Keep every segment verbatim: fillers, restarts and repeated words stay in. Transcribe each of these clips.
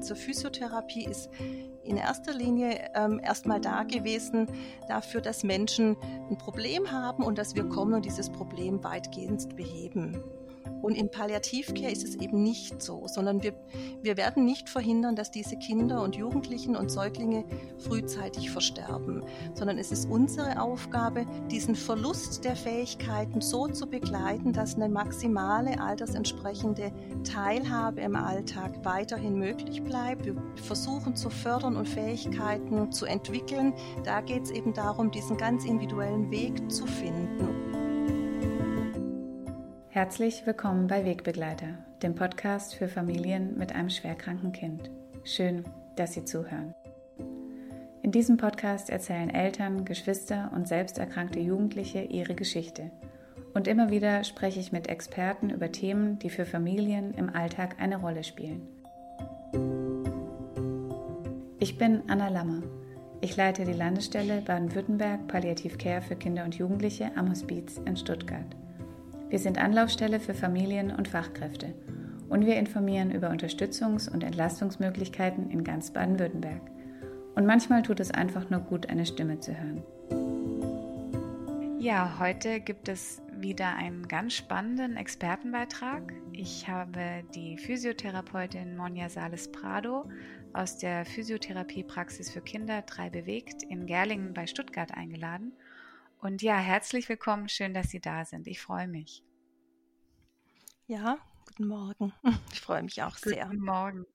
Also Physiotherapie ist in erster Linie ähm, erstmal da gewesen dafür, dass Menschen ein Problem haben und dass wir kommen und dieses Problem weitgehend beheben. Und in Palliativcare ist es eben nicht so, sondern wir, wir werden nicht verhindern, dass diese Kinder und Jugendlichen und Säuglinge frühzeitig versterben, sondern es ist unsere Aufgabe, diesen Verlust der Fähigkeiten so zu begleiten, dass eine maximale altersentsprechende Teilhabe im Alltag weiterhin möglich bleibt. Wir versuchen zu fördern und Fähigkeiten zu entwickeln. Da geht es eben darum, diesen ganz individuellen Weg zu finden. Herzlich willkommen bei Wegbegleiter, dem Podcast für Familien mit einem schwerkranken Kind. Schön, dass Sie zuhören. In diesem Podcast erzählen Eltern, Geschwister und selbst erkrankte Jugendliche ihre Geschichte. Und immer wieder spreche ich mit Experten über Themen, die für Familien im Alltag eine Rolle spielen. Ich bin Anna Lammer. Ich leite die Landesstelle Baden-Württemberg Palliativcare für Kinder und Jugendliche am Hospiz in Stuttgart. Wir sind Anlaufstelle für Familien und Fachkräfte und wir informieren über Unterstützungs- und Entlastungsmöglichkeiten in ganz Baden-Württemberg. Und manchmal tut es einfach nur gut, eine Stimme zu hören. Ja, heute gibt es wieder einen ganz spannenden Expertenbeitrag. Ich habe die Physiotherapeutin Monja Sales-Prado aus der Physiotherapiepraxis für Kinder drei bewegt in Gerlingen bei Stuttgart eingeladen. Und ja, herzlich willkommen, schön, dass Sie da sind. Ich freue mich. Ja, guten Morgen. Ich freue mich auch sehr. Guten Morgen.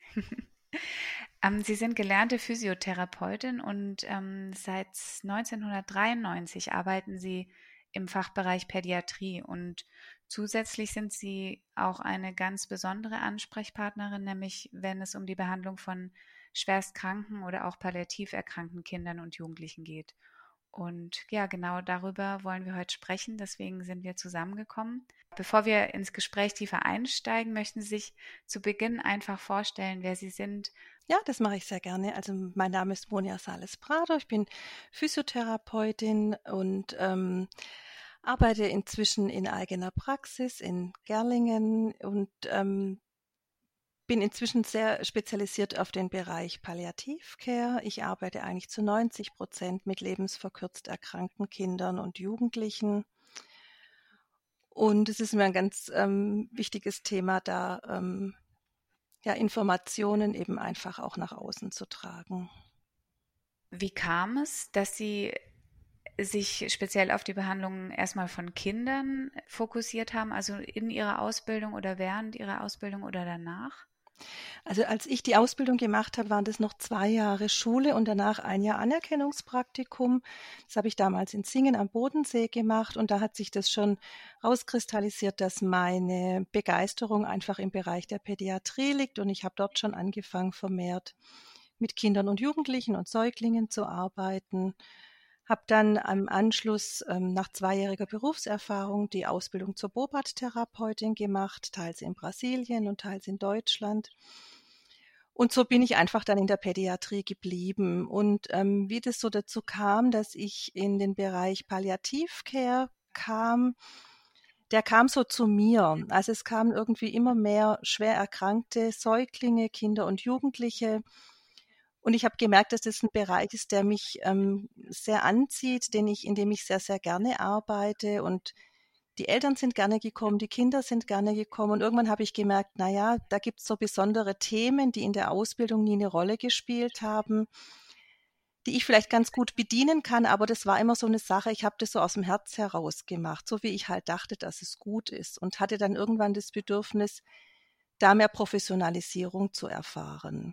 ähm, Sie sind gelernte Physiotherapeutin und ähm, seit neunzehnhundertdreiundneunzig arbeiten Sie im Fachbereich Pädiatrie und zusätzlich sind Sie auch eine ganz besondere Ansprechpartnerin, nämlich wenn es um die Behandlung von schwerstkranken oder auch palliativ erkrankten Kindern und Jugendlichen geht. Und ja, genau darüber wollen wir heute sprechen, deswegen sind wir zusammengekommen. Bevor wir ins Gespräch tiefer einsteigen, möchten Sie sich zu Beginn einfach vorstellen, wer Sie sind. Ja, das mache ich sehr gerne. Also mein Name ist Monja Sales-Prado, ich bin Physiotherapeutin und ähm, arbeite inzwischen in eigener Praxis in Gerlingen und ähm, bin inzwischen sehr spezialisiert auf den Bereich Palliativcare. Ich arbeite eigentlich zu neunzig Prozent mit lebensverkürzt erkrankten Kindern und Jugendlichen. Und es ist mir ein ganz ähm, wichtiges Thema, da ähm, ja, Informationen eben einfach auch nach außen zu tragen. Wie kam es, dass Sie sich speziell auf die Behandlung erstmal von Kindern fokussiert haben, also in Ihrer Ausbildung oder während Ihrer Ausbildung oder danach? Also als ich die Ausbildung gemacht habe, waren das noch zwei Jahre Schule und danach ein Jahr Anerkennungspraktikum. Das habe ich damals in Singen am Bodensee gemacht und da hat sich das schon rauskristallisiert, dass meine Begeisterung einfach im Bereich der Pädiatrie liegt und ich habe dort schon angefangen, vermehrt mit Kindern und Jugendlichen und Säuglingen zu arbeiten. Habe dann am Anschluss ähm, nach zweijähriger Berufserfahrung die Ausbildung zur Bobat-Therapeutin gemacht, teils in Brasilien und teils in Deutschland. Und so bin ich einfach dann in der Pädiatrie geblieben. Und ähm, wie das so dazu kam, dass ich in den Bereich Palliativcare kam, der kam so zu mir. Also es kamen irgendwie immer mehr schwer erkrankte Säuglinge, Kinder und Jugendliche. Und ich habe gemerkt, dass das ein Bereich ist, der mich ähm, sehr anzieht, den ich, in dem ich sehr, sehr gerne arbeite. Und die Eltern sind gerne gekommen, die Kinder sind gerne gekommen. Und irgendwann habe ich gemerkt, na ja, da gibt es so besondere Themen, die in der Ausbildung nie eine Rolle gespielt haben, die ich vielleicht ganz gut bedienen kann. Aber das war immer so eine Sache, ich habe das so aus dem Herz heraus gemacht, so wie ich halt dachte, dass es gut ist. Und hatte dann irgendwann das Bedürfnis, da mehr Professionalisierung zu erfahren.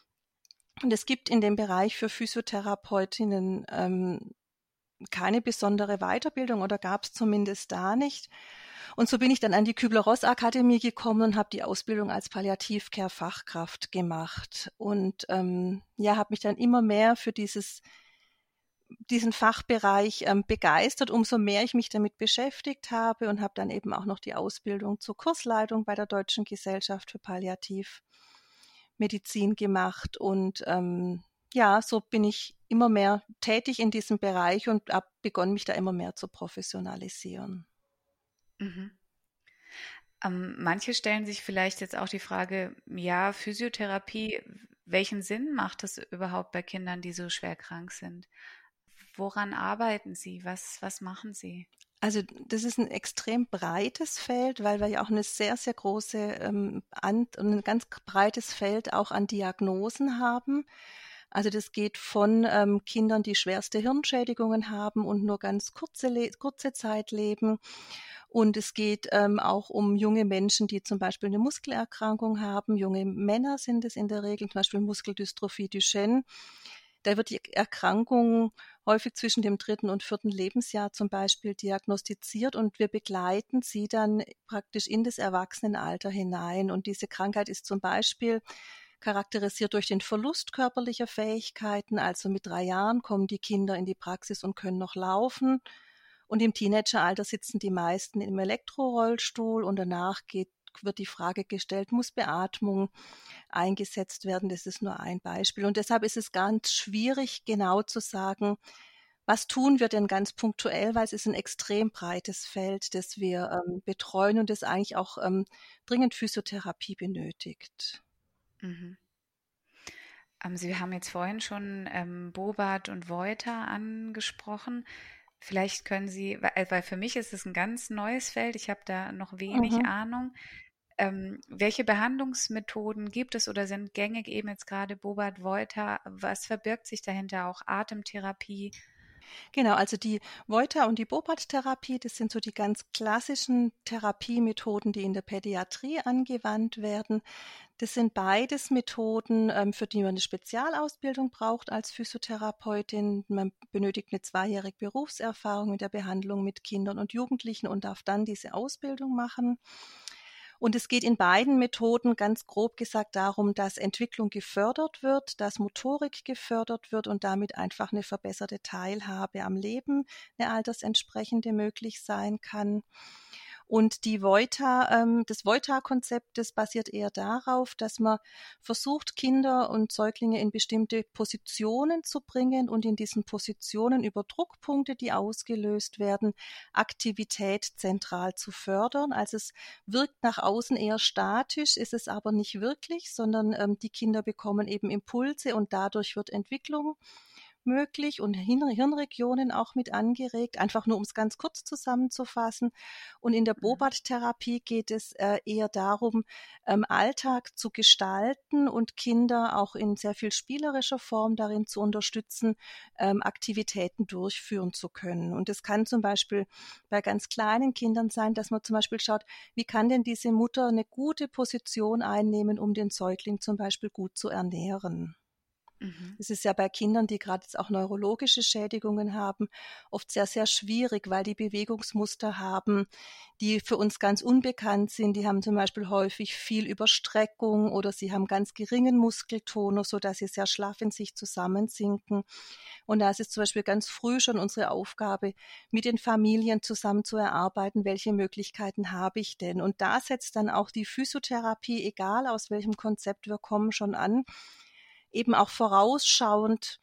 Und es gibt in dem Bereich für Physiotherapeutinnen ähm, keine besondere Weiterbildung oder gab es zumindest da nicht. Und so bin ich dann an die Kübler-Ross-Akademie gekommen und habe die Ausbildung als Palliativcare-Fachkraft gemacht. Und ähm, ja, habe mich dann immer mehr für dieses, diesen Fachbereich ähm, begeistert, umso mehr ich mich damit beschäftigt habe und habe dann eben auch noch die Ausbildung zur Kursleitung bei der Deutschen Gesellschaft für Palliativ Medizin gemacht und ähm, ja, so bin ich immer mehr tätig in diesem Bereich und habe begonnen, mich da immer mehr zu professionalisieren. Mhm. Ähm, manche stellen sich vielleicht jetzt auch die Frage, ja, Physiotherapie, welchen Sinn macht es überhaupt bei Kindern, die so schwer krank sind? Woran arbeiten Sie? Was, was machen Sie? Also das ist ein extrem breites Feld, weil wir ja auch eine sehr, sehr große ähm, an, und ein ganz breites Feld auch an Diagnosen haben. Also das geht von ähm, Kindern, die schwerste Hirnschädigungen haben und nur ganz kurze, Le kurze Zeit leben. Und es geht ähm, auch um junge Menschen, die zum Beispiel eine Muskelerkrankung haben. Junge Männer sind es in der Regel, zum Beispiel Muskeldystrophie Duchenne. Da wird die Erkrankung häufig zwischen dem dritten und vierten Lebensjahr zum Beispiel diagnostiziert und wir begleiten sie dann praktisch in das Erwachsenenalter hinein. Und diese Krankheit ist zum Beispiel charakterisiert durch den Verlust körperlicher Fähigkeiten. Also mit drei Jahren kommen die Kinder in die Praxis und können noch laufen. Und im Teenageralter sitzen die meisten im Elektrorollstuhl und danach geht, wird die Frage gestellt, muss Beatmung eingesetzt werden? Das ist nur ein Beispiel. Und deshalb ist es ganz schwierig, genau zu sagen, was tun wir denn ganz punktuell, weil es ist ein extrem breites Feld, das wir ähm, betreuen und das eigentlich auch ähm, dringend Physiotherapie benötigt. Mhm. Ähm, Sie haben jetzt vorhin schon ähm, Bobat und Voiter angesprochen. Vielleicht können Sie, weil, weil für mich ist es ein ganz neues Feld, ich habe da noch wenig Mhm. Ahnung. Ähm, welche Behandlungsmethoden gibt es oder sind gängig eben jetzt gerade Bobat, Voiter? Was verbirgt sich dahinter? Auch Atemtherapie? Genau, also die Voiter- und die Bobat-Therapie, das sind so die ganz klassischen Therapiemethoden, die in der Pädiatrie angewandt werden. Das sind beides Methoden, ähm, für die man eine Spezialausbildung braucht als Physiotherapeutin. Man benötigt eine zweijährige Berufserfahrung in der Behandlung mit Kindern und Jugendlichen und darf dann diese Ausbildung machen. Und es geht in beiden Methoden ganz grob gesagt darum, dass Entwicklung gefördert wird, dass Motorik gefördert wird und damit einfach eine verbesserte Teilhabe am Leben, eine altersentsprechende möglich sein kann. Und die Voita, ähm, das Voita-Konzept, das basiert eher darauf, dass man versucht, Kinder und Säuglinge in bestimmte Positionen zu bringen und in diesen Positionen über Druckpunkte, die ausgelöst werden, Aktivität zentral zu fördern. Also es wirkt nach außen eher statisch, ist es aber nicht wirklich, sondern ähm, die Kinder bekommen eben Impulse und dadurch wird Entwicklung möglich und Hirnregionen auch mit angeregt, einfach nur um es ganz kurz zusammenzufassen. Und in der Mhm. Bobat-Therapie geht es äh, eher darum, ähm, Alltag zu gestalten und Kinder auch in sehr viel spielerischer Form darin zu unterstützen, ähm, Aktivitäten durchführen zu können. Und es kann zum Beispiel bei ganz kleinen Kindern sein, dass man zum Beispiel schaut, wie kann denn diese Mutter eine gute Position einnehmen, um den Säugling zum Beispiel gut zu ernähren. Mhm. Es ist ja bei Kindern, die gerade jetzt auch neurologische Schädigungen haben, oft sehr, sehr schwierig, weil die Bewegungsmuster haben, die für uns ganz unbekannt sind. Die haben zum Beispiel häufig viel Überstreckung oder sie haben ganz geringen Muskeltonus, sodass sie sehr schlaff in sich zusammensinken. Und da ist es zum Beispiel ganz früh schon unsere Aufgabe, mit den Familien zusammen zu erarbeiten, welche Möglichkeiten habe ich denn. Und da setzt dann auch die Physiotherapie, egal aus welchem Konzept wir kommen, schon an, eben auch vorausschauend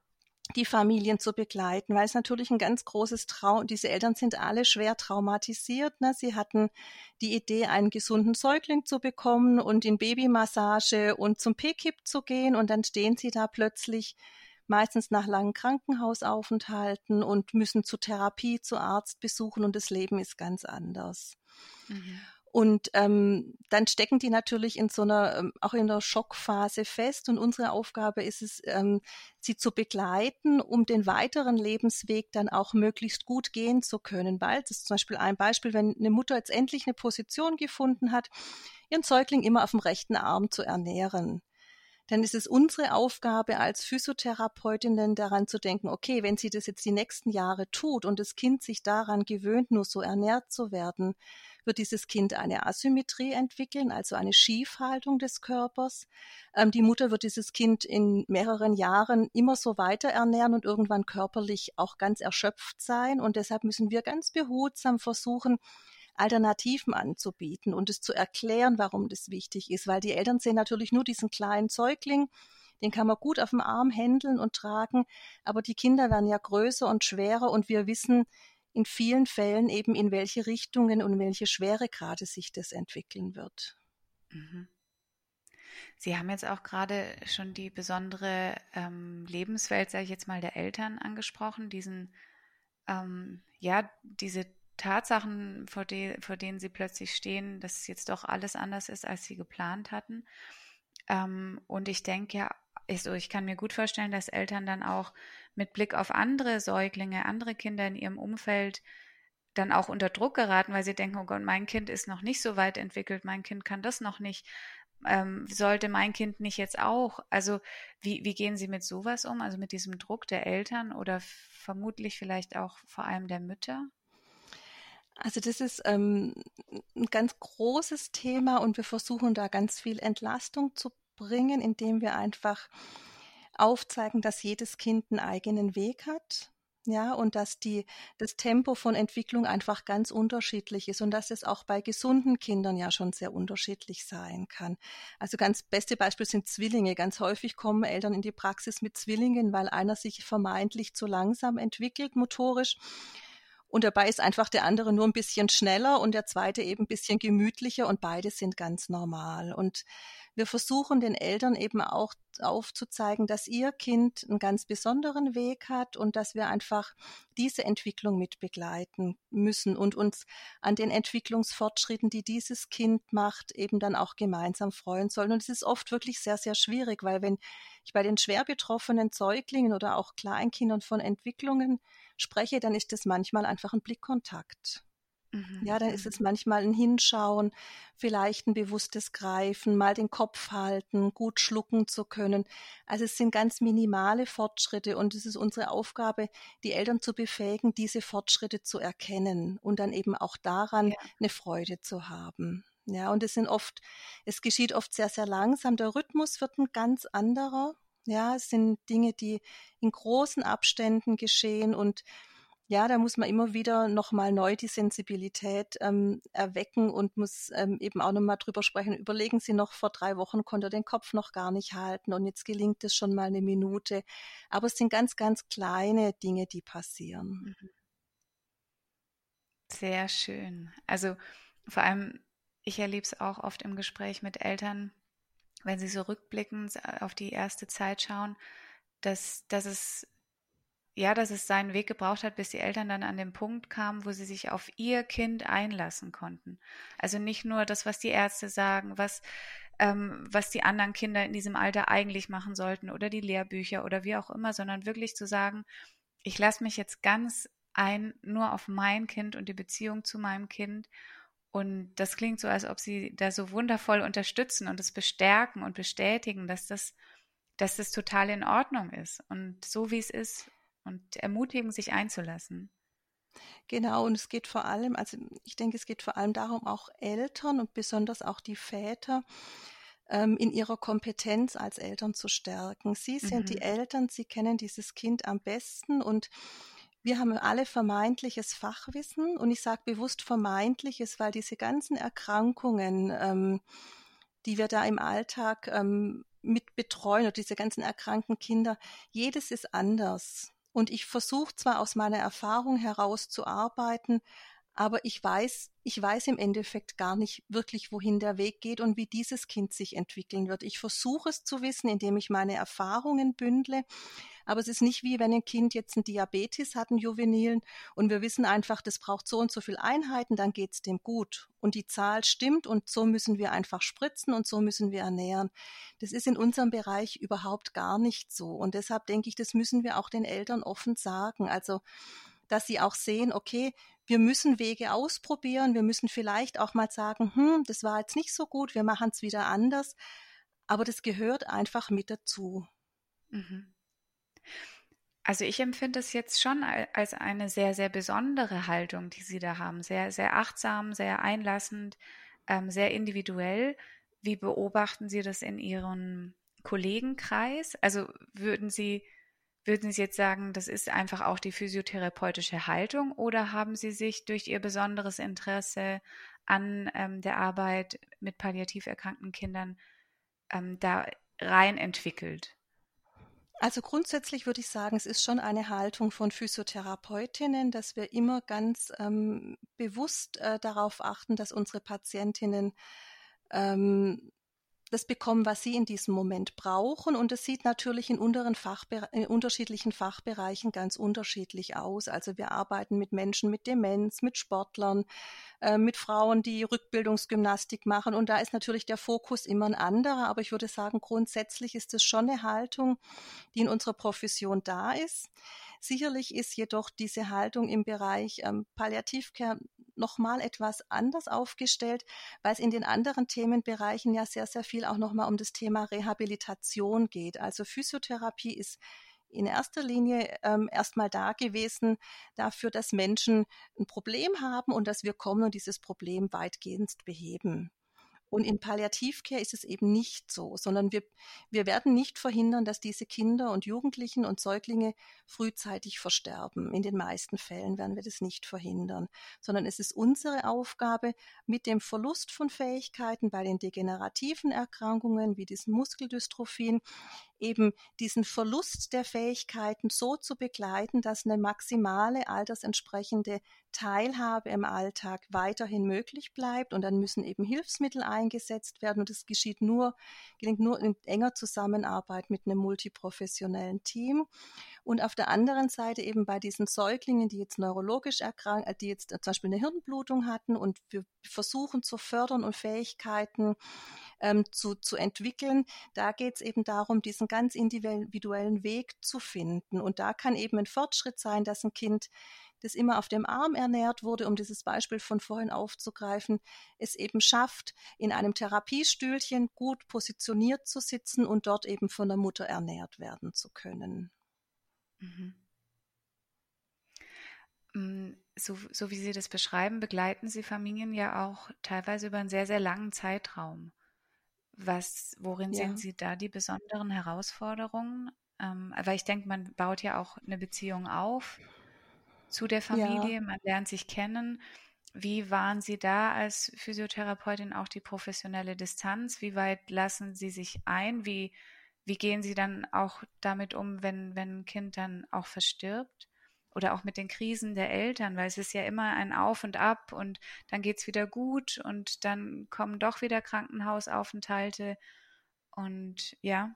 die Familien zu begleiten, weil es natürlich ein ganz großes Traum, diese Eltern sind alle schwer traumatisiert. Ne? Sie hatten die Idee, einen gesunden Säugling zu bekommen und in Babymassage und zum P K I P zu gehen und dann stehen sie da plötzlich meistens nach langen Krankenhausaufenthalten und müssen zur Therapie, zu Arztbesuchen und das Leben ist ganz anders. Mhm. Und ähm, dann stecken die natürlich in so einer, ähm, auch in der Schockphase fest. Und unsere Aufgabe ist es, ähm, sie zu begleiten, um den weiteren Lebensweg dann auch möglichst gut gehen zu können. Weil, das ist zum Beispiel ein Beispiel, wenn eine Mutter jetzt endlich eine Position gefunden hat, ihren Säugling immer auf dem rechten Arm zu ernähren, dann ist es unsere Aufgabe als Physiotherapeutinnen daran zu denken, okay, wenn sie das jetzt die nächsten Jahre tut und das Kind sich daran gewöhnt, nur so ernährt zu werden, wird dieses Kind eine Asymmetrie entwickeln, also eine Schiefhaltung des Körpers. Ähm, die Mutter wird dieses Kind in mehreren Jahren immer so weiter ernähren und irgendwann körperlich auch ganz erschöpft sein. Und deshalb müssen wir ganz behutsam versuchen, Alternativen anzubieten und es zu erklären, warum das wichtig ist, weil die Eltern sehen natürlich nur diesen kleinen Säugling, den kann man gut auf dem Arm händeln und tragen, aber die Kinder werden ja größer und schwerer und wir wissen in vielen Fällen eben, in welche Richtungen und welche Schweregrade sich das entwickeln wird. Mhm. Sie haben jetzt auch gerade schon die besondere ähm, Lebenswelt, sage ich jetzt mal, der Eltern angesprochen, diesen, ähm, ja, diese Tatsachen, vor, de vor denen sie plötzlich stehen, dass jetzt doch alles anders ist, als sie geplant hatten. Ähm, und ich denke ja, also ich kann mir gut vorstellen, dass Eltern dann auch mit Blick auf andere Säuglinge, andere Kinder in ihrem Umfeld dann auch unter Druck geraten, weil sie denken, oh Gott, mein Kind ist noch nicht so weit entwickelt, mein Kind kann das noch nicht, ähm, sollte mein Kind nicht jetzt auch? Also wie, wie gehen Sie mit sowas um, also mit diesem Druck der Eltern oder vermutlich vielleicht auch vor allem der Mütter? Also das ist ähm, ein ganz großes Thema und wir versuchen da ganz viel Entlastung zu bringen, indem wir einfach aufzeigen, dass jedes Kind einen eigenen Weg hat. Ja, und dass die, das Tempo von Entwicklung einfach ganz unterschiedlich ist und dass es auch bei gesunden Kindern ja schon sehr unterschiedlich sein kann. Also ganz beste Beispiel sind Zwillinge. Ganz häufig kommen Eltern in die Praxis mit Zwillingen, weil einer sich vermeintlich zu langsam entwickelt motorisch. Und dabei ist einfach der andere nur ein bisschen schneller und der zweite eben ein bisschen gemütlicher und beide sind ganz normal. Und wir versuchen den Eltern eben auch aufzuzeigen, dass ihr Kind einen ganz besonderen Weg hat und dass wir einfach diese Entwicklung mit begleiten müssen und uns an den Entwicklungsfortschritten, die dieses Kind macht, eben dann auch gemeinsam freuen sollen. Und es ist oft wirklich sehr, sehr schwierig, weil wenn ich bei den schwer betroffenen Säuglingen oder auch Kleinkindern von Entwicklungen spreche, dann ist es manchmal einfach ein Blickkontakt. Mhm, Ja, dann ist es mhm. manchmal ein Hinschauen, vielleicht ein bewusstes Greifen, mal den Kopf halten, gut schlucken zu können. Also es sind ganz minimale Fortschritte und es ist unsere Aufgabe, die Eltern zu befähigen, diese Fortschritte zu erkennen und dann eben auch daran Ja, eine Freude zu haben. Ja, und es sind oft, es geschieht oft sehr, sehr langsam. Der Rhythmus wird ein ganz anderer. Ja, es sind Dinge, die in großen Abständen geschehen und ja, da muss man immer wieder noch mal neu die Sensibilität ähm, erwecken und muss ähm, eben auch noch mal drüber sprechen. Überlegen Sie noch, vor drei Wochen konnte er den Kopf noch gar nicht halten und jetzt gelingt es schon mal eine Minute. Aber es sind ganz, ganz kleine Dinge, die passieren. mhm. Sehr schön. Also vor allem, ich erlebe es auch oft im Gespräch mit Eltern, wenn sie so rückblickend auf die erste Zeit schauen, dass, dass es ja, dass es seinen Weg gebraucht hat, bis die Eltern dann an den Punkt kamen, wo sie sich auf ihr Kind einlassen konnten. Also nicht nur das, was die Ärzte sagen, was, ähm, was die anderen Kinder in diesem Alter eigentlich machen sollten oder die Lehrbücher oder wie auch immer, sondern wirklich zu sagen, ich lasse mich jetzt ganz ein nur auf mein Kind und die Beziehung zu meinem Kind. Und das klingt so, als ob sie da so wundervoll unterstützen und es bestärken und bestätigen, dass das, dass das total in Ordnung ist und so wie es ist und ermutigen, sich einzulassen. Genau, und es geht vor allem, also ich denke, es geht vor allem darum, auch Eltern und besonders auch die Väter ähm, in ihrer Kompetenz als Eltern zu stärken. Sie sind die Mhm. Eltern, sie kennen dieses Kind am besten und wir haben alle vermeintliches Fachwissen und ich sage bewusst vermeintliches, weil diese ganzen Erkrankungen, ähm, die wir da im Alltag ähm, mit betreuen oder diese ganzen erkrankten Kinder, jedes ist anders. Und ich versuche zwar aus meiner Erfahrung heraus zu arbeiten, aber ich weiß, ich weiß im Endeffekt gar nicht wirklich, wohin der Weg geht und wie dieses Kind sich entwickeln wird. Ich versuche es zu wissen, indem ich meine Erfahrungen bündle, aber es ist nicht wie wenn ein Kind jetzt einen Diabetes hat, einen juvenilen, und wir wissen einfach, das braucht so und so viel Einheiten, dann geht es dem gut. Und die Zahl stimmt und so müssen wir einfach spritzen und so müssen wir ernähren. Das ist in unserem Bereich überhaupt gar nicht so. Und deshalb denke ich, das müssen wir auch den Eltern offen sagen. Also, dass sie auch sehen, okay, wir müssen Wege ausprobieren, wir müssen vielleicht auch mal sagen, hm, das war jetzt nicht so gut, wir machen es wieder anders. Aber das gehört einfach mit dazu. Mhm. Also ich empfinde es jetzt schon al- als eine sehr, sehr besondere Haltung, die Sie da haben. Sehr, sehr achtsam, sehr einlassend, ähm, sehr individuell. Wie beobachten Sie das in Ihrem Kollegenkreis? Also würden Sie, würden Sie jetzt sagen, das ist einfach auch die physiotherapeutische Haltung oder haben Sie sich durch Ihr besonderes Interesse an ähm, der Arbeit mit palliativ erkrankten Kindern ähm, da rein entwickelt? Also grundsätzlich würde ich sagen, es ist schon eine Haltung von Physiotherapeutinnen, dass wir immer ganz ähm, bewusst äh, darauf achten, dass unsere Patientinnen ähm, das bekommen, was sie in diesem Moment brauchen. Und es sieht natürlich in, unteren Fachbere- in unterschiedlichen Fachbereichen ganz unterschiedlich aus. Also wir arbeiten mit Menschen mit Demenz, mit Sportlern, äh, mit Frauen, die Rückbildungsgymnastik machen. Und da ist natürlich der Fokus immer ein anderer. Aber ich würde sagen, grundsätzlich ist es schon eine Haltung, die in unserer Profession da ist. Sicherlich ist jedoch diese Haltung im Bereich ähm, Palliativcare nochmal etwas anders aufgestellt, weil es in den anderen Themenbereichen ja sehr, sehr viel auch nochmal um das Thema Rehabilitation geht. Also Physiotherapie ist in erster Linie ähm, erstmal da gewesen dafür, dass Menschen ein Problem haben und dass wir kommen und dieses Problem weitgehend beheben. Und in Palliativcare ist es eben nicht so, sondern wir, wir werden nicht verhindern, dass diese Kinder und Jugendlichen und Säuglinge frühzeitig versterben. In den meisten Fällen werden wir das nicht verhindern, sondern es ist unsere Aufgabe, mit dem Verlust von Fähigkeiten bei den degenerativen Erkrankungen wie diesen Muskeldystrophien eben diesen Verlust der Fähigkeiten so zu begleiten, dass eine maximale altersentsprechende Teilhabe im Alltag weiterhin möglich bleibt. Und dann müssen eben Hilfsmittel eingesetzt werden. Und das geschieht nur, gelingt nur in enger Zusammenarbeit mit einem multiprofessionellen Team. Und auf der anderen Seite eben bei diesen Säuglingen, die jetzt neurologisch erkrankt, die jetzt zum Beispiel eine Hirnblutung hatten und wir versuchen zu fördern und Fähigkeiten ähm, zu, zu entwickeln, da geht es eben darum, diesen ganz individuellen Weg zu finden. Und da kann eben ein Fortschritt sein, dass ein Kind, das immer auf dem Arm ernährt wurde, um dieses Beispiel von vorhin aufzugreifen, es eben schafft, in einem Therapiestühlchen gut positioniert zu sitzen und dort eben von der Mutter ernährt werden zu können. Mhm. So, so wie Sie das beschreiben, begleiten Sie Familien ja auch teilweise über einen sehr, sehr langen Zeitraum. Was, worin sehen Ja, Sie da die besonderen Herausforderungen? Ähm, weil ich denke, man baut ja auch eine Beziehung auf zu der ja. Familie, man lernt sich kennen. Wie wahren Sie da als Physiotherapeutin auch die professionelle Distanz? Wie weit lassen Sie sich ein? Wie, wie gehen Sie dann auch damit um, wenn, wenn ein Kind dann auch verstirbt? Oder auch mit den Krisen der Eltern, weil es ist ja immer ein Auf und Ab und dann geht's wieder gut und dann kommen doch wieder Krankenhausaufenthalte und ja.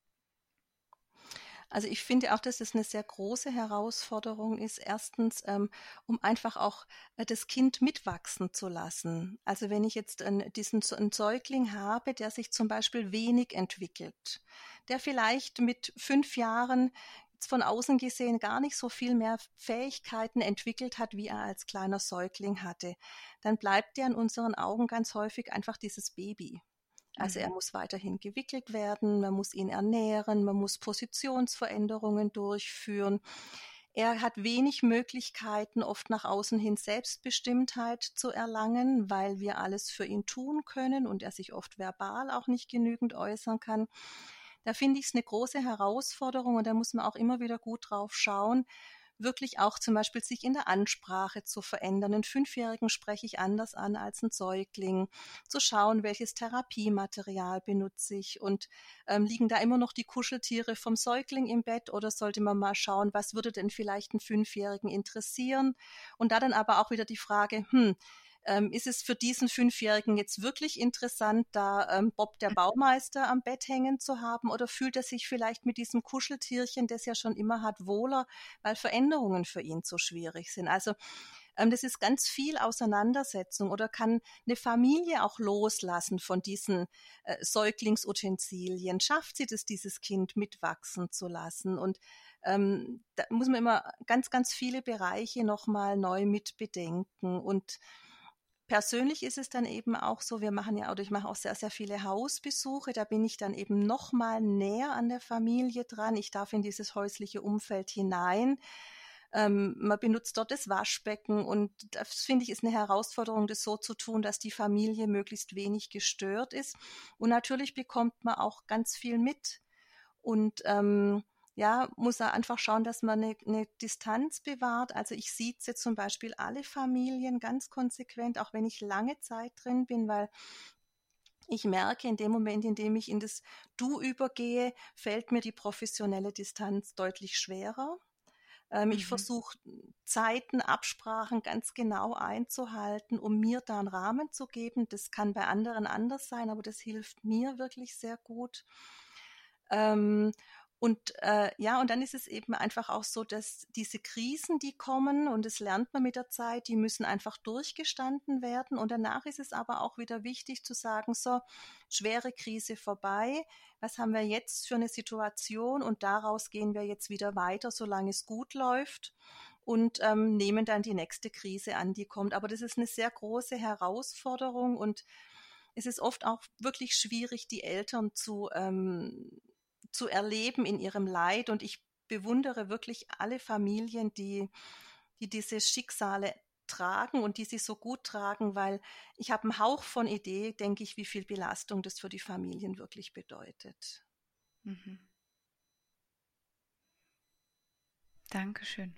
Also ich finde auch, dass es eine sehr große Herausforderung ist. Erstens, ähm, um einfach auch äh, das Kind mitwachsen zu lassen. Also wenn ich jetzt einen, diesen einen Säugling habe, der sich zum Beispiel wenig entwickelt, der vielleicht mit fünf Jahren jetzt von außen gesehen gar nicht so viel mehr Fähigkeiten entwickelt hat, wie er als kleiner Säugling hatte, dann bleibt der in unseren Augen ganz häufig einfach dieses Baby. Also er Mhm. muss weiterhin gewickelt werden, man muss ihn ernähren, man muss Positionsveränderungen durchführen. Er hat wenig Möglichkeiten, oft nach außen hin Selbstbestimmtheit zu erlangen, weil wir alles für ihn tun können und er sich oft verbal auch nicht genügend äußern kann. Da finde ich es eine große Herausforderung und da muss man auch immer wieder gut drauf schauen, wirklich auch zum Beispiel sich in der Ansprache zu verändern. Einen Fünfjährigen spreche ich anders an als ein Säugling. Zu schauen, welches Therapiematerial benutze ich und ähm, liegen da immer noch die Kuscheltiere vom Säugling im Bett oder sollte man mal schauen, was würde denn vielleicht einen Fünfjährigen interessieren? Und da dann aber auch wieder die Frage, hm, ähm, ist es für diesen Fünfjährigen jetzt wirklich interessant, da ähm, Bob der Baumeister am Bett hängen zu haben oder fühlt er sich vielleicht mit diesem Kuscheltierchen, das er schon immer hat, wohler, weil Veränderungen für ihn zu schwierig sind? Also ähm, das ist ganz viel Auseinandersetzung oder kann eine Familie auch loslassen von diesen äh, Säuglingsutensilien? Schafft sie das, dieses Kind mitwachsen zu lassen? Und ähm, da muss man immer ganz, ganz viele Bereiche nochmal neu mitbedenken. Und persönlich ist es dann eben auch so, wir machen ja, oder ich mache auch sehr, sehr viele Hausbesuche, da bin ich dann eben noch mal näher an der Familie dran. Ich darf in dieses häusliche Umfeld hinein. Ähm, man benutzt dort das Waschbecken und das finde ich ist eine Herausforderung, das so zu tun, dass die Familie möglichst wenig gestört ist. Und natürlich bekommt man auch ganz viel mit. Und ähm, ja, muss er einfach schauen, dass man eine, eine Distanz bewahrt. Also ich sieze zum Beispiel alle Familien ganz konsequent, auch wenn ich lange Zeit drin bin, weil ich merke, in dem Moment, in dem ich in das Du übergehe, fällt mir die professionelle Distanz deutlich schwerer. Ähm, ich Mhm. versuche Zeiten, Absprachen ganz genau einzuhalten, um mir da einen Rahmen zu geben. Das kann bei anderen anders sein, aber das hilft mir wirklich sehr gut. Ähm, und äh, ja, und dann ist es eben einfach auch so, dass diese Krisen, die kommen, und das lernt man mit der Zeit, die müssen einfach durchgestanden werden. Und danach ist es aber auch wieder wichtig zu sagen, so, schwere Krise vorbei, was haben wir jetzt für eine Situation? Und daraus gehen wir jetzt wieder weiter, solange es gut läuft. Und ähm, nehmen dann die nächste Krise an, die kommt. Aber das ist eine sehr große Herausforderung und es ist oft auch wirklich schwierig, die Eltern zu, ähm, zu erleben in ihrem Leid. Und ich bewundere wirklich alle Familien, die, die diese Schicksale tragen und die sie so gut tragen, weil ich habe einen Hauch von Idee, denke ich, wie viel Belastung das für die Familien wirklich bedeutet. Mhm. Dankeschön.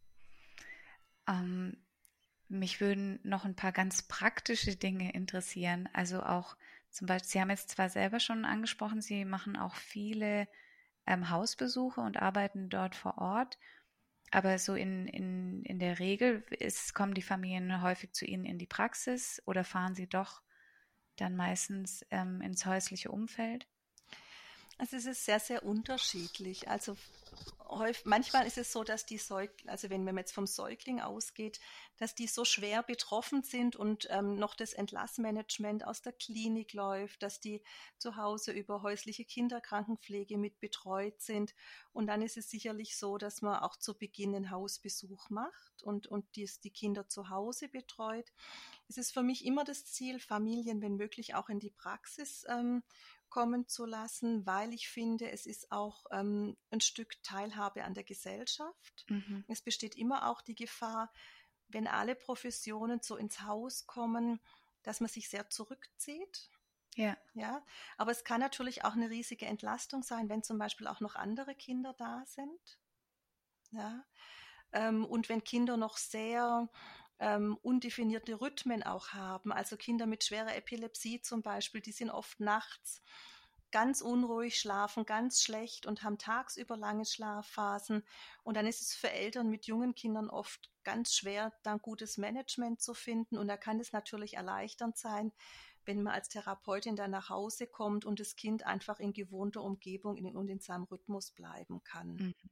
Ähm, mich würden noch ein paar ganz praktische Dinge interessieren. Also auch zum Beispiel, Sie haben jetzt zwar selber schon angesprochen, Sie machen auch viele ähm, Hausbesuche und arbeiten dort vor Ort. Aber so in, in, in der Regel ist, kommen die Familien häufig zu Ihnen in die Praxis oder fahren Sie doch dann meistens ähm, ins häusliche Umfeld? Also es ist sehr, sehr unterschiedlich. Also häufig, manchmal ist es so, dass die Säuglinge, also wenn man jetzt vom Säugling ausgeht, dass die so schwer betroffen sind und ähm, noch das Entlassmanagement aus der Klinik läuft, dass die zu Hause über häusliche Kinderkrankenpflege mit betreut sind. Und dann ist es sicherlich so, dass man auch zu Beginn einen Hausbesuch macht und, und dies, die Kinder zu Hause betreut. Es ist für mich immer das Ziel, Familien, wenn möglich, auch in die Praxis ähm, kommen zu lassen, weil ich finde, es ist auch ähm, ein Stück Teilhabe an der Gesellschaft. Mhm. Es besteht immer auch die Gefahr, wenn alle Professionen so ins Haus kommen, dass man sich sehr zurückzieht. Ja. Ja, aber es kann natürlich auch eine riesige Entlastung sein, wenn zum Beispiel auch noch andere Kinder da sind. Ja, ähm, und wenn Kinder noch sehr ähm, undefinierte Rhythmen auch haben, also Kinder mit schwerer Epilepsie zum Beispiel, die sind oft nachts ganz unruhig, schlafen ganz schlecht und haben tagsüber lange Schlafphasen. Und dann ist es für Eltern mit jungen Kindern oft ganz schwer, da ein gutes Management zu finden. Und da kann es natürlich erleichternd sein, wenn man als Therapeutin dann nach Hause kommt und das Kind einfach in gewohnter Umgebung und in seinem Rhythmus bleiben kann. Mhm.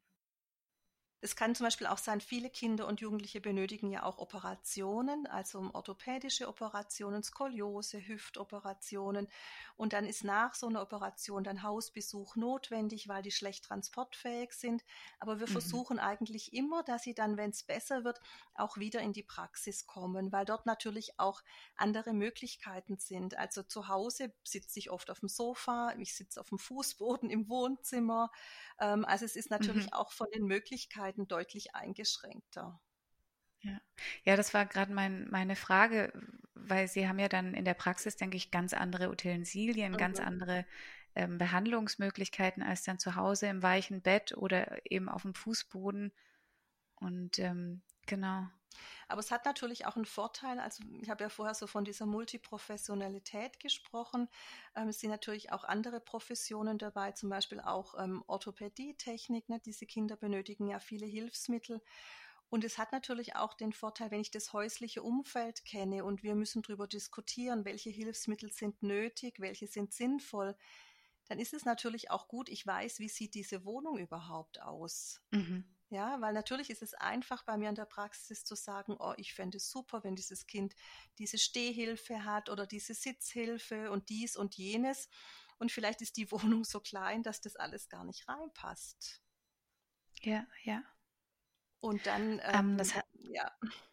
Es kann zum Beispiel auch sein, viele Kinder und Jugendliche benötigen ja auch Operationen, also orthopädische Operationen, Skoliose, Hüftoperationen. Und dann ist nach so einer Operation dann Hausbesuch notwendig, weil die schlecht transportfähig sind. Aber wir Mhm. versuchen eigentlich immer, dass sie dann, wenn es besser wird, auch wieder in die Praxis kommen, weil dort natürlich auch andere Möglichkeiten sind. Also zu Hause sitze ich oft auf dem Sofa, ich sitze auf dem Fußboden im Wohnzimmer. Ähm, also es ist Mhm. natürlich auch von den Möglichkeiten deutlich eingeschränkter. Ja. Ja, das war gerade mein, meine Frage, weil Sie haben ja dann in der Praxis, denke ich, ganz andere Utensilien, ganz Mhm. andere ähm, Behandlungsmöglichkeiten als dann zu Hause im weichen Bett oder eben auf dem Fußboden. Und ähm, genau. Aber es hat natürlich auch einen Vorteil, also ich habe ja vorher so von dieser Multiprofessionalität gesprochen. Ähm, es sind natürlich auch andere Professionen dabei, zum Beispiel auch ähm, Orthopädietechnik. Ne? Diese Kinder benötigen ja viele Hilfsmittel. Und es hat natürlich auch den Vorteil, wenn ich das häusliche Umfeld kenne und wir müssen darüber diskutieren, welche Hilfsmittel sind nötig, welche sind sinnvoll, dann ist es natürlich auch gut, ich weiß, wie sieht diese Wohnung überhaupt aus. Mhm. Ja, weil natürlich ist es einfach bei mir in der Praxis zu sagen, oh, ich fände es super, wenn dieses Kind diese Stehhilfe hat oder diese Sitzhilfe und dies und jenes. Und vielleicht ist die Wohnung so klein, dass das alles gar nicht reinpasst. Ja, ja. Und dann, Ähm, das, ähm, he- ja,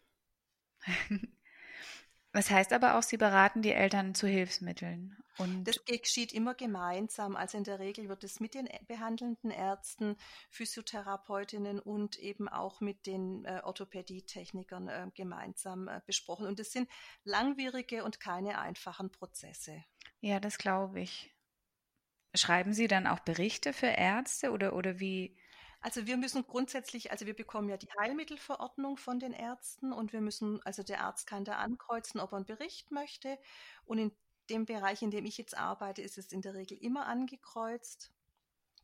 das heißt aber auch, Sie beraten die Eltern zu Hilfsmitteln. Und das geschieht immer gemeinsam. Also in der Regel wird es mit den ä- behandelnden Ärzten, Physiotherapeutinnen und eben auch mit den äh, Orthopädietechnikern äh, gemeinsam äh, besprochen. Und es sind langwierige und keine einfachen Prozesse. ja, das glaube ich. Schreiben Sie dann auch Berichte für Ärzte oder, oder wie? Also wir müssen grundsätzlich, also wir bekommen ja die Heilmittelverordnung von den Ärzten und wir müssen, also der Arzt kann da ankreuzen, ob er einen Bericht möchte. Und in dem Bereich, in dem ich jetzt arbeite, ist es in der Regel immer angekreuzt.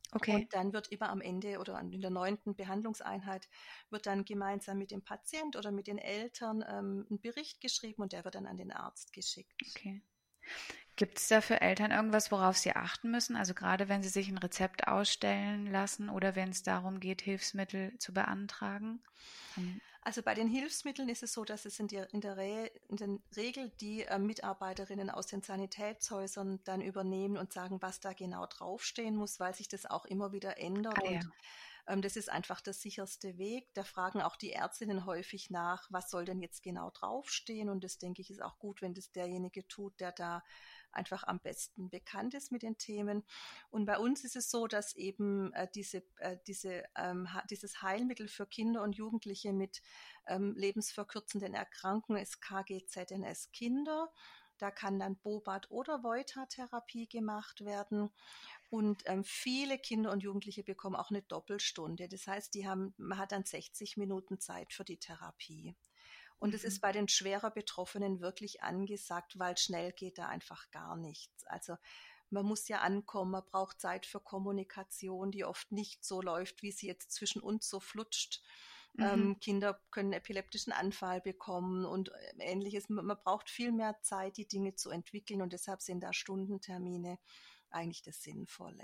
Okay. Und dann wird immer am Ende oder in der neunten Behandlungseinheit wird dann gemeinsam mit dem Patient oder mit den Eltern ähm, ein Bericht geschrieben und der wird dann an den Arzt geschickt. Okay. Gibt es da für Eltern irgendwas, worauf sie achten müssen? Also gerade wenn sie sich ein Rezept ausstellen lassen oder wenn es darum geht, Hilfsmittel zu beantragen? Haben- Also bei den Hilfsmitteln ist es so, dass es in der, in der, Re, in der Regel die äh, Mitarbeiterinnen aus den Sanitätshäusern dann übernehmen und sagen, was da genau draufstehen muss, weil sich das auch immer wieder ändert Ah ja. und ähm, das ist einfach der sicherste Weg. Da fragen auch die Ärztinnen häufig nach, was soll denn jetzt genau draufstehen und das denke ich ist auch gut, wenn das derjenige tut, der da einfach am besten bekannt ist mit den Themen. Und bei uns ist es so, dass eben äh, diese, äh, diese, ähm, dieses Heilmittel für Kinder und Jugendliche mit ähm, lebensverkürzenden Erkrankungen ist K G Z N S Kinder. Da kann dann Bobat- oder Vojta-Therapie gemacht werden. Und ähm, viele Kinder und Jugendliche bekommen auch eine Doppelstunde. Das heißt, die haben, man hat dann sechzig Minuten Zeit für die Therapie. Und es ist Mhm. bei den schwerer Betroffenen wirklich angesagt, weil schnell geht da einfach gar nichts. Also man muss ja ankommen, man braucht Zeit für Kommunikation, die oft nicht so läuft, wie sie jetzt zwischen uns so flutscht. Mhm. Ähm, Kinder können epileptischen Anfall bekommen und äh, ähnliches. Man man braucht viel mehr Zeit, die Dinge zu entwickeln und deshalb sind da Stundentermine eigentlich das Sinnvolle.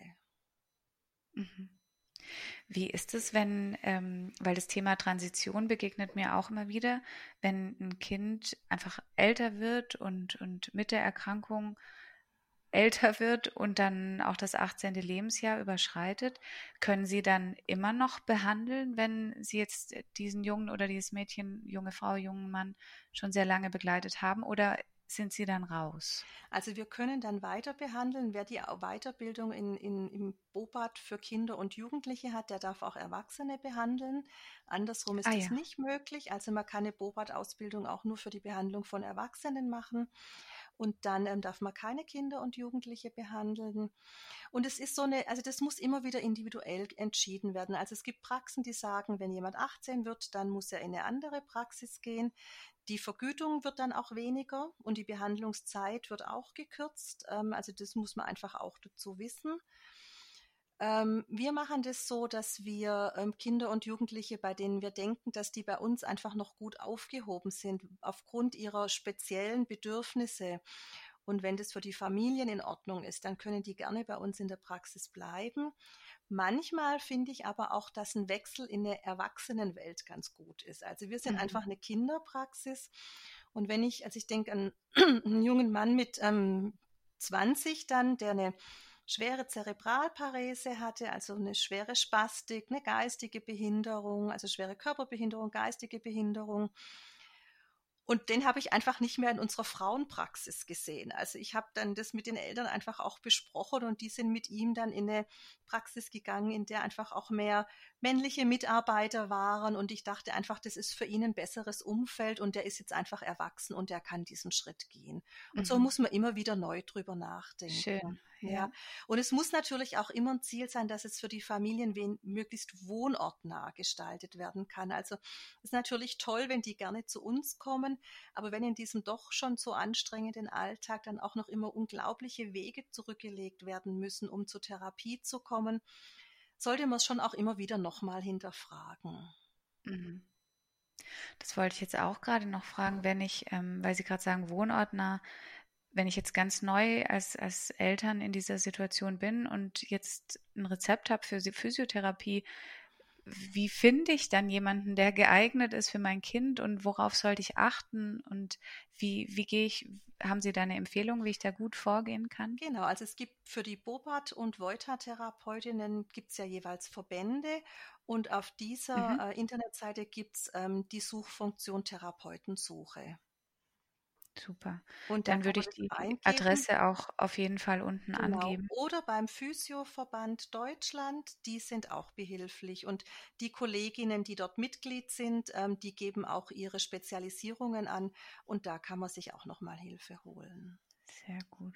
Mhm. Wie ist es, wenn, ähm, weil das Thema Transition begegnet mir auch immer wieder, wenn ein Kind einfach älter wird und, und mit der Erkrankung älter wird und dann auch das achtzehnte Lebensjahr überschreitet, können Sie dann immer noch behandeln, wenn Sie jetzt diesen Jungen oder dieses Mädchen, junge Frau, jungen Mann schon sehr lange begleitet haben oder sind Sie dann raus? Also wir können dann weiter behandeln. Wer die Weiterbildung in, in, im Bobat für Kinder und Jugendliche hat, der darf auch Erwachsene behandeln. Andersrum Ah ist es ja. nicht möglich. Also man kann eine Bobat-Ausbildung auch nur für die Behandlung von Erwachsenen machen. Und dann ähm, darf man keine Kinder und Jugendliche behandeln. Und es ist so eine, also das muss immer wieder individuell entschieden werden. Also es gibt Praxen, die sagen, wenn jemand achtzehn wird, dann muss er in eine andere Praxis gehen. Die Vergütung wird dann auch weniger und die Behandlungszeit wird auch gekürzt. Ähm, also das muss man einfach auch dazu wissen. Ähm, wir machen das so, dass wir ähm, Kinder und Jugendliche, bei denen wir denken, dass die bei uns einfach noch gut aufgehoben sind, aufgrund ihrer speziellen Bedürfnisse. Und wenn das für die Familien in Ordnung ist, dann können die gerne bei uns in der Praxis bleiben. Manchmal finde ich aber auch, dass ein Wechsel in eine Erwachsenenwelt ganz gut ist. Also wir sind Mhm. einfach eine Kinderpraxis. Und wenn ich, also ich denke an einen jungen Mann mit ähm, zwanzig dann, der eine schwere Zerebralparese hatte, also eine schwere Spastik, eine geistige Behinderung, also schwere Körperbehinderung, geistige Behinderung. Und den habe ich einfach nicht mehr in unserer Frauenpraxis gesehen. Also ich habe dann das mit den Eltern einfach auch besprochen und die sind mit ihm dann in eine Praxis gegangen, in der einfach auch mehr männliche Mitarbeiter waren. Und ich dachte einfach, das ist für ihn ein besseres Umfeld und der ist jetzt einfach erwachsen und der kann diesen Schritt gehen. Und so Mhm. muss man immer wieder neu drüber nachdenken. Schön, Ja, ja. und es muss natürlich auch immer ein Ziel sein, dass es für die Familien wen, möglichst wohnortnah gestaltet werden kann. Also es ist natürlich toll, wenn die gerne zu uns kommen, aber wenn in diesem doch schon so anstrengenden Alltag dann auch noch immer unglaubliche Wege zurückgelegt werden müssen, um zur Therapie zu kommen, sollte man es schon auch immer wieder nochmal hinterfragen. Mhm. Das wollte ich jetzt auch gerade noch fragen, wenn ich, ähm, weil Sie gerade sagen, wohnortnah, wenn ich jetzt ganz neu als, als Eltern in dieser Situation bin und jetzt ein Rezept habe für die Physiotherapie, wie finde ich dann jemanden, der geeignet ist für mein Kind und worauf sollte ich achten und wie, wie gehe ich, haben Sie da eine Empfehlung, wie ich da gut vorgehen kann? Genau, also es gibt für die Bobat- und Vojta-Therapeutinnen gibt es ja jeweils Verbände und auf Mhm. dieser äh, Internetseite gibt es ähm, die Suchfunktion Therapeutensuche. Super. Und da Dann kann würde man ich das die eingeben. Adresse auch auf jeden Fall unten Genau. angeben. Oder beim Physioverband Deutschland, die sind auch behilflich. Und die Kolleginnen, die dort Mitglied sind, ähm, die geben auch ihre Spezialisierungen an. Und da kann man sich auch nochmal Hilfe holen. Sehr gut.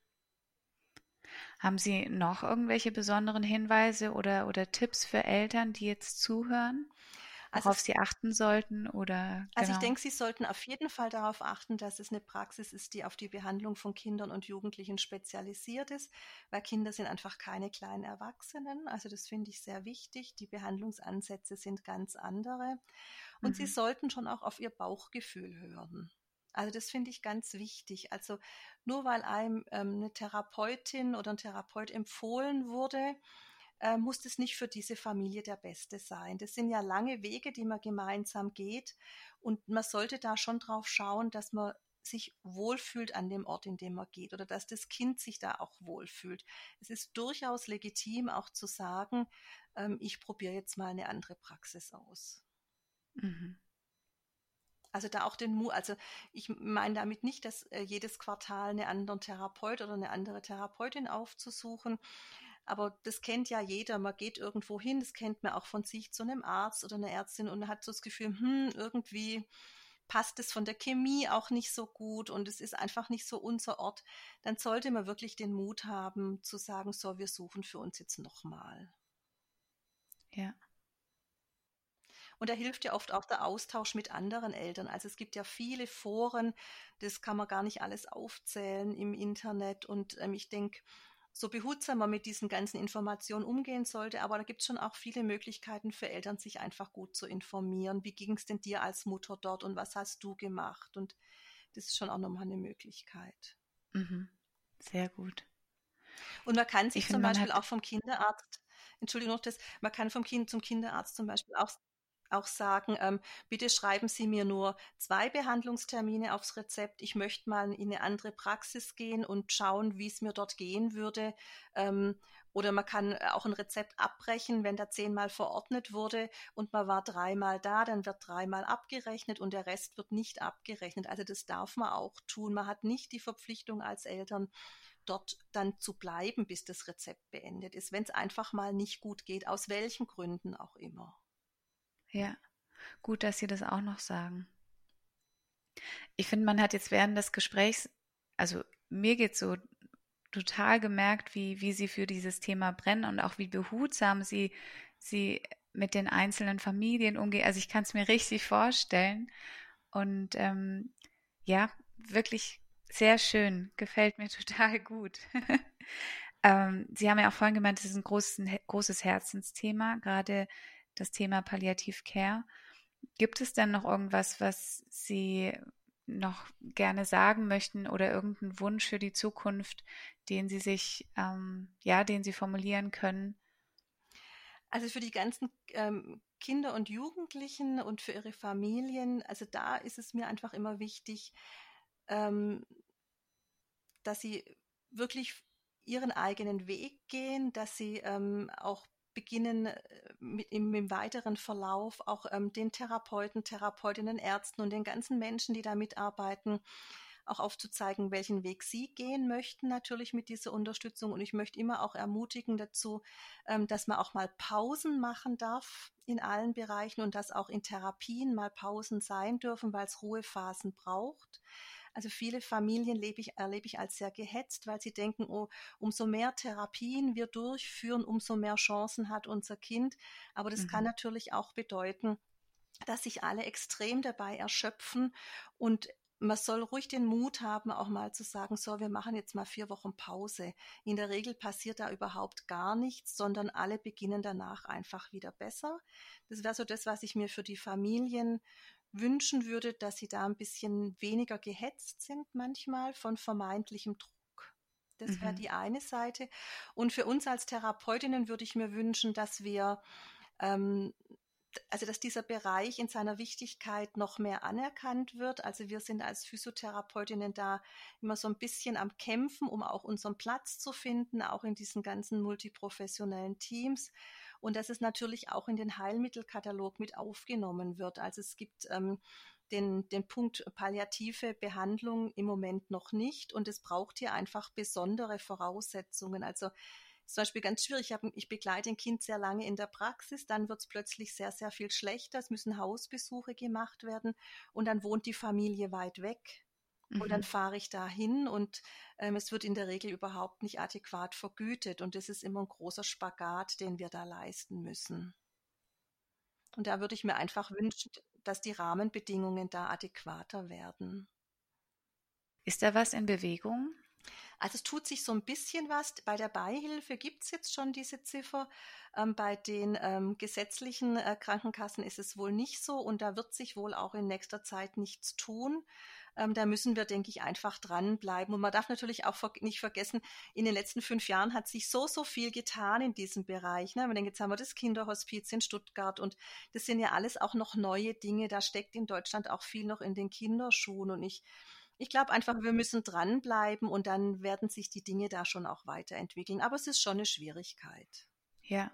Haben Sie noch irgendwelche besonderen Hinweise oder, oder Tipps für Eltern, die jetzt zuhören? Also worauf es sie achten sollten oder Also ich genau. denke, Sie sollten auf jeden Fall darauf achten, dass es eine Praxis ist, die auf die Behandlung von Kindern und Jugendlichen spezialisiert ist, weil Kinder sind einfach keine kleinen Erwachsenen. Also das finde ich sehr wichtig. Die Behandlungsansätze sind ganz andere. Und Sie Mhm. sollten schon auch auf Ihr Bauchgefühl hören. Also das finde ich ganz wichtig. Also nur weil einem ähm, eine Therapeutin oder ein Therapeut empfohlen wurde, äh, muss das nicht für diese Familie der beste sein. Das sind ja lange Wege, die man gemeinsam geht. Und man sollte da schon drauf schauen, dass man sich wohlfühlt an dem Ort, in dem man geht oder dass das Kind sich da auch wohlfühlt. Es ist durchaus legitim, auch zu sagen, ähm, ich probiere jetzt mal eine andere Praxis aus. Mhm. Also da auch den Mut, also ich meine damit nicht, dass äh, jedes Quartal einen anderen Therapeut oder eine andere Therapeutin aufzusuchen, aber das kennt ja jeder. Man geht irgendwo hin, das kennt man auch von sich zu einem Arzt oder einer Ärztin und hat so das Gefühl, hm, irgendwie passt es von der Chemie auch nicht so gut und es ist einfach nicht so unser Ort. Dann sollte man wirklich den Mut haben zu sagen, so, wir suchen für uns jetzt nochmal. Ja. Und da hilft ja oft auch der Austausch mit anderen Eltern. Also es gibt ja viele Foren, das kann man gar nicht alles aufzählen im Internet. Und ähm, ich denke, so behutsam man mit diesen ganzen Informationen umgehen sollte, aber da gibt es schon auch viele Möglichkeiten für Eltern, sich einfach gut zu informieren. Wie ging es denn dir als Mutter dort und was hast du gemacht? Und das ist schon auch nochmal eine Möglichkeit. Mhm. Sehr gut. Und man kann Ich sich finde, zum man Beispiel hat, auch vom Kinderarzt, Entschuldigung noch das, man kann vom Kind zum Kinderarzt zum Beispiel auch, auch sagen, ähm, bitte schreiben Sie mir nur zwei Behandlungstermine aufs Rezept. Ich möchte mal in eine andere Praxis gehen und schauen, wie es mir dort gehen würde. Ähm, oder man kann auch ein Rezept abbrechen, wenn da zehnmal verordnet wurde und man war dreimal da, dann wird dreimal abgerechnet und der Rest wird nicht abgerechnet. Also das darf man auch tun. Man hat nicht die Verpflichtung als Eltern, dort dann zu bleiben, bis das Rezept beendet ist, wenn es einfach mal nicht gut geht, aus welchen Gründen auch immer. ja, gut, dass Sie das auch noch sagen. Ich finde, man hat jetzt während des Gesprächs, also mir geht's so total gemerkt, wie, wie Sie für dieses Thema brennen und auch wie behutsam Sie, Sie mit den einzelnen Familien umgehen. Also ich kann es mir richtig vorstellen. Und ähm, ja, wirklich sehr schön. Gefällt mir total gut. ähm, Sie haben ja auch vorhin gemeint, das ist ein großes, großes Herzensthema, gerade das Thema Palliative Care. Gibt es denn noch irgendwas, was Sie noch gerne sagen möchten oder irgendeinen Wunsch für die Zukunft, den Sie sich, ähm, ja, den Sie formulieren können? Also für die ganzen ähm, Kinder und Jugendlichen und für ihre Familien, also da ist es mir einfach immer wichtig, ähm, dass sie wirklich ihren eigenen Weg gehen, dass sie ähm, auch beginnen, äh, mit im, im weiteren Verlauf auch ähm, den Therapeuten, Therapeutinnen, Ärzten und den ganzen Menschen, die da mitarbeiten, auch aufzuzeigen, welchen Weg sie gehen möchten, natürlich mit dieser Unterstützung. Und ich möchte immer auch ermutigen dazu, ähm, dass man auch mal Pausen machen darf in allen Bereichen und dass auch in Therapien mal Pausen sein dürfen, weil es Ruhephasen braucht. Also viele Familien lebe ich, erlebe ich als sehr gehetzt, weil sie denken, oh, umso mehr Therapien wir durchführen, umso mehr Chancen hat unser Kind. Aber das kann Mhm. natürlich auch bedeuten, dass sich alle extrem dabei erschöpfen und man soll ruhig den Mut haben, auch mal zu sagen, so, wir machen jetzt mal vier Wochen Pause. In der Regel passiert da überhaupt gar nichts, sondern alle beginnen danach einfach wieder besser. Das wäre so das, was ich mir für die Familien wünschen würde, dass sie da ein bisschen weniger gehetzt sind manchmal von vermeintlichem Druck. Das wäre Mhm. die eine Seite. Und für uns als Therapeutinnen würde ich mir wünschen, dass wir ähm, also dass dieser Bereich in seiner Wichtigkeit noch mehr anerkannt wird. Also wir sind als Physiotherapeutinnen da immer so ein bisschen am Kämpfen, um auch unseren Platz zu finden, auch in diesen ganzen multiprofessionellen Teams. Und dass es natürlich auch in den Heilmittelkatalog mit aufgenommen wird. Also es gibt ähm, den, den Punkt palliative Behandlung im Moment noch nicht und es braucht hier einfach besondere Voraussetzungen. Also zum Beispiel ganz schwierig. Ich, hab, ich begleite ein Kind sehr lange in der Praxis, dann wird es plötzlich sehr, sehr viel schlechter. Es müssen Hausbesuche gemacht werden und dann wohnt die Familie weit weg. Und dann Mhm. fahre ich da hin und ähm, es wird in der Regel überhaupt nicht adäquat vergütet. Und das ist immer ein großer Spagat, den wir da leisten müssen. Und da würde ich mir einfach wünschen, dass die Rahmenbedingungen da adäquater werden. Ist da was in Bewegung? Also es tut sich so ein bisschen was. Bei der Beihilfe gibt es jetzt schon diese Ziffer. Ähm, bei den ähm, gesetzlichen äh, Krankenkassen ist es wohl nicht so und da wird sich wohl auch in nächster Zeit nichts tun. Ähm, da müssen wir, denke ich, einfach dranbleiben. Und man darf natürlich auch ver- nicht vergessen, in den letzten fünf Jahren hat sich so, so viel getan in diesem Bereich. Ne? Jetzt haben wir das Kinderhospiz in Stuttgart und das sind ja alles auch noch neue Dinge. Da steckt in Deutschland auch viel noch in den Kinderschuhen und ich ich glaube einfach, wir müssen dranbleiben und dann werden sich die Dinge da schon auch weiterentwickeln. Aber es ist schon eine Schwierigkeit. Ja.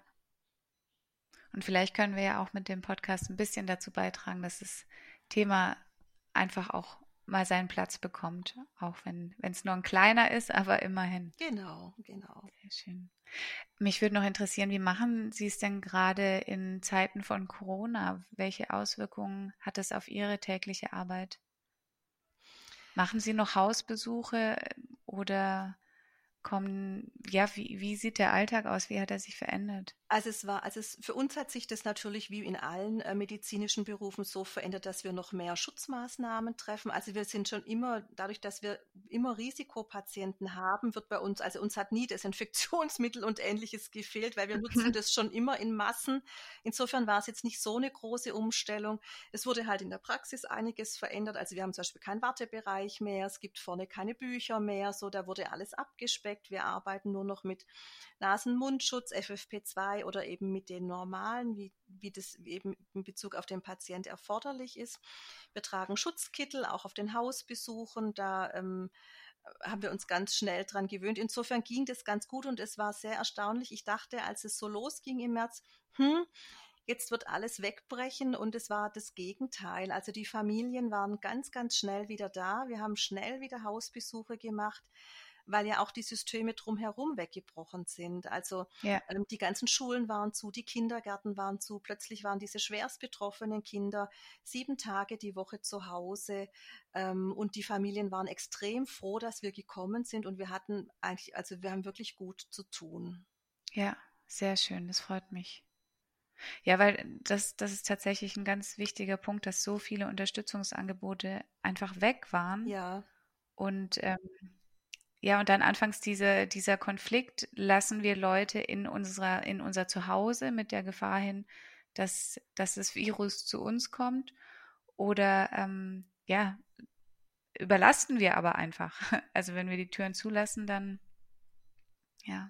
Und vielleicht können wir ja auch mit dem Podcast ein bisschen dazu beitragen, dass das Thema einfach auch mal seinen Platz bekommt, auch wenn wenn es nur ein kleiner ist, aber immerhin. Genau, genau. Sehr schön. Mich würde noch interessieren, wie machen Sie es denn gerade in Zeiten von Corona? Welche Auswirkungen hat es auf Ihre tägliche Arbeit? Machen Sie noch Hausbesuche äh, oder kommen, ja, wie, wie sieht der Alltag aus? Wie hat er sich verändert? Also es war, also es, für uns hat sich das natürlich wie in allen äh, medizinischen Berufen so verändert, dass wir noch mehr Schutzmaßnahmen treffen. Also wir sind schon immer, dadurch, dass wir immer Risikopatienten haben, wird bei uns, also uns hat nie Desinfektionsmittel und Ähnliches gefehlt, weil wir nutzen das schon immer in Massen. Insofern war es jetzt nicht so eine große Umstellung. Es wurde halt in der Praxis einiges verändert. Also wir haben zum Beispiel keinen Wartebereich mehr, es gibt vorne keine Bücher mehr, so da wurde alles abgespeckt. Wir arbeiten nur noch mit Nasen-Mundschutz, F F P zwei oder eben mit den normalen, wie, wie das eben in Bezug auf den Patient erforderlich ist. Wir tragen Schutzkittel, auch auf den Hausbesuchen. Da ähm, haben wir uns ganz schnell dran gewöhnt. Insofern ging das ganz gut und es war sehr erstaunlich. Ich dachte, als es so losging im März, hm, jetzt wird alles wegbrechen und es war das Gegenteil. Also die Familien waren ganz, ganz schnell wieder da. Wir haben schnell wieder Hausbesuche gemacht, weil ja auch die Systeme drumherum weggebrochen sind. Also Ja, ähm, die ganzen Schulen waren zu, die Kindergärten waren zu, plötzlich waren diese schwerst betroffenen Kinder sieben Tage die Woche zu Hause ähm, und die Familien waren extrem froh, dass wir gekommen sind und wir hatten eigentlich, also wir haben wirklich gut zu tun. ja, sehr schön, das freut mich. Ja, weil das, das ist tatsächlich ein ganz wichtiger Punkt, dass so viele Unterstützungsangebote einfach weg waren. Ja, Und ähm, ja, und dann anfangs diese, dieser Konflikt, lassen wir Leute in unserer, in unser Zuhause mit der Gefahr hin, dass, dass das Virus zu uns kommt. Oder ähm, ja, überlasten wir aber einfach. Also wenn wir die Türen zulassen, dann ja.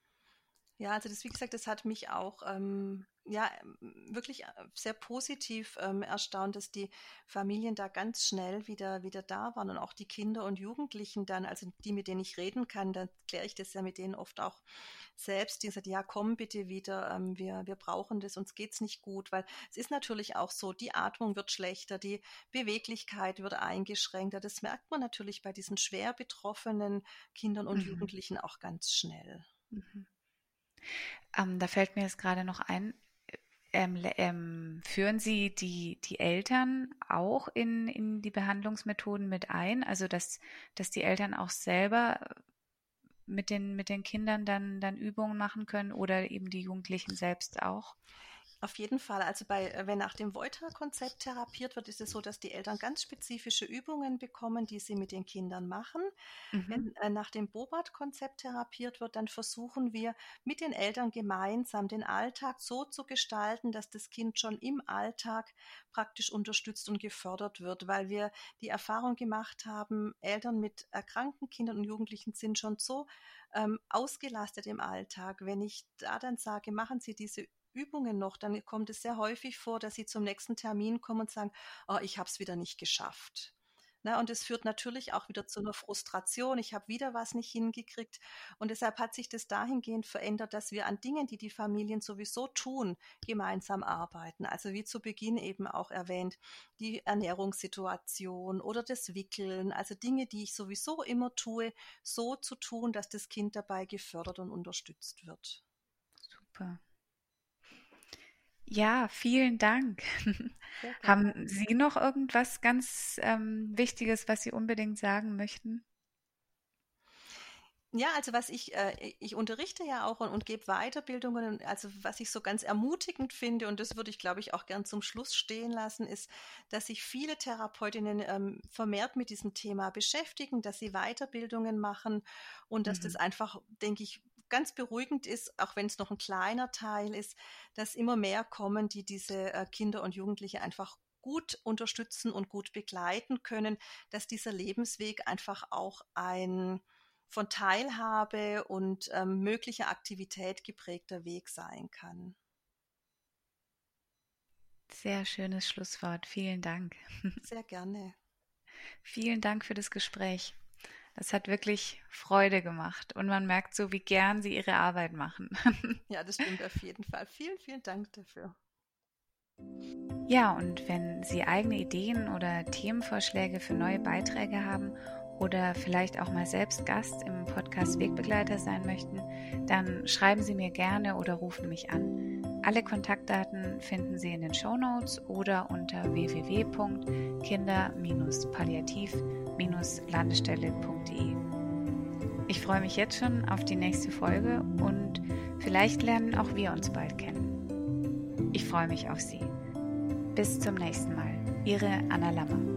ja, also das, wie gesagt, das hat mich auch ähm, ja wirklich äh, sehr positiv ähm, erstaunt, dass die Familien da ganz schnell wieder wieder da waren und auch die Kinder und Jugendlichen dann, also die, mit denen ich reden kann, dann kläre ich das ja mit denen oft auch selbst, die sagen, ja, komm bitte wieder, ähm, wir, wir brauchen das, uns geht's nicht gut, weil es ist natürlich auch so, die Atmung wird schlechter, die Beweglichkeit wird eingeschränkter. Das merkt man natürlich bei diesen schwer betroffenen Kindern und Mhm. Jugendlichen auch ganz schnell. Mhm. Ähm, da fällt mir jetzt gerade noch ein, ähm, le- ähm, führen Sie die, die Eltern auch in, in die Behandlungsmethoden mit ein? Also dass, dass die Eltern auch selber mit den, mit den Kindern dann, dann Übungen machen können oder eben die Jugendlichen selbst auch? Auf jeden Fall. Also bei, äh, wenn nach dem Voita-Konzept therapiert wird, ist es so, dass die Eltern ganz spezifische Übungen bekommen, die sie mit den Kindern machen. Mhm. Wenn äh, nach dem Bobat-Konzept therapiert wird, dann versuchen wir mit den Eltern gemeinsam den Alltag so zu gestalten, dass das Kind schon im Alltag praktisch unterstützt und gefördert wird, weil wir die Erfahrung gemacht haben, Eltern mit erkrankten Kindern und Jugendlichen sind schon so ähm, ausgelastet im Alltag. Wenn ich da dann sage, machen Sie diese Übungen noch, dann kommt es sehr häufig vor, dass sie zum nächsten Termin kommen und sagen, oh, ich habe es wieder nicht geschafft. Na, und es führt natürlich auch wieder zu einer Frustration. Ich habe wieder was nicht hingekriegt. Und deshalb hat sich das dahingehend verändert, dass wir an Dingen, die die Familien sowieso tun, gemeinsam arbeiten. Also wie zu Beginn eben auch erwähnt, die Ernährungssituation oder das Wickeln. Also Dinge, die ich sowieso immer tue, so zu tun, dass das Kind dabei gefördert und unterstützt wird. Super. Ja, vielen Dank. Sehr gerne. Haben Sie noch irgendwas ganz ähm, Wichtiges, was Sie unbedingt sagen möchten? Ja, also was ich, äh, ich unterrichte ja auch und, und gebe Weiterbildungen. Also was ich so ganz ermutigend finde, und das würde ich, glaube ich, auch gern zum Schluss stehen lassen, ist, dass sich viele Therapeutinnen ähm, vermehrt mit diesem Thema beschäftigen, dass sie Weiterbildungen machen und dass das Mhm. einfach, denke ich, ganz beruhigend ist, auch wenn es noch ein kleiner Teil ist, dass immer mehr kommen, die diese äh, Kinder und Jugendliche einfach gut unterstützen und gut begleiten können, dass dieser Lebensweg einfach auch ein von Teilhabe und ähm, möglicher Aktivität geprägter Weg sein kann. Sehr schönes Schlusswort. Vielen Dank. Sehr gerne. Vielen Dank für das Gespräch. Es hat wirklich Freude gemacht und man merkt so, wie gern Sie Ihre Arbeit machen. Ja, das stimmt auf jeden Fall. Vielen, vielen Dank dafür. Ja, und wenn Sie eigene Ideen oder Themenvorschläge für neue Beiträge haben oder vielleicht auch mal selbst Gast im Podcast Wegbegleiter sein möchten, dann schreiben Sie mir gerne oder rufen mich an. Alle Kontaktdaten finden Sie in den Shownotes oder unter w w w punkt kinder palliativ landestelle punkt d e. Ich freue mich jetzt schon auf die nächste Folge und vielleicht lernen auch wir uns bald kennen. Ich freue mich auf Sie. Bis zum nächsten Mal. Ihre Anna Lammer.